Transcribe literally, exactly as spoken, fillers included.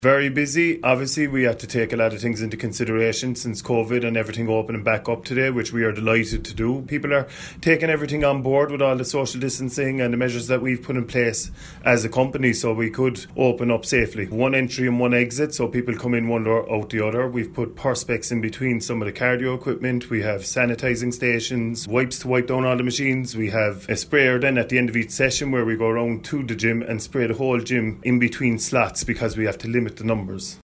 Very busy. Obviously, we had to take a lot of things into consideration since COVID and everything opening back up today, which we are delighted to do. People are taking everything on board with all the social distancing and the measures that we've put in place as a company so we could open up safely. One entry and one exit, so people come in one door, out the other. We've put perspex in between some of the cardio equipment. We have sanitising stations, wipes to wipe down all the machines. We have a sprayer then at the end of each session where we go around to the gym and spray the whole gym in between slots because we have to limit the numbers.